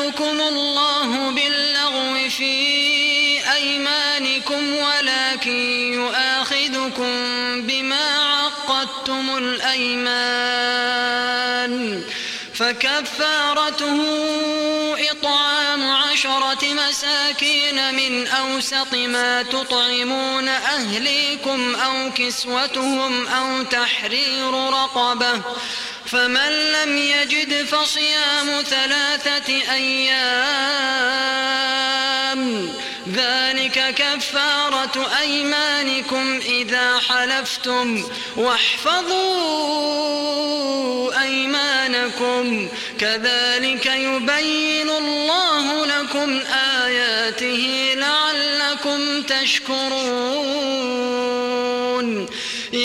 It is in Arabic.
يؤاخذكم الله باللغو في أيمانكم ولكن يؤاخذكم بما عقدتم الأيمان، فكفارته إطعام 10 مساكين من أوسط ما تطعمون أهليكم أو كسوتهم أو تحرير رقبة، فمن لم يجد فصيام 3 أيام، ذلك كفارة أيمانكم إذا حلفتم، واحفظوا أيمانكم، كذلك يبين الله لكم آياته لعلكم تشكرون.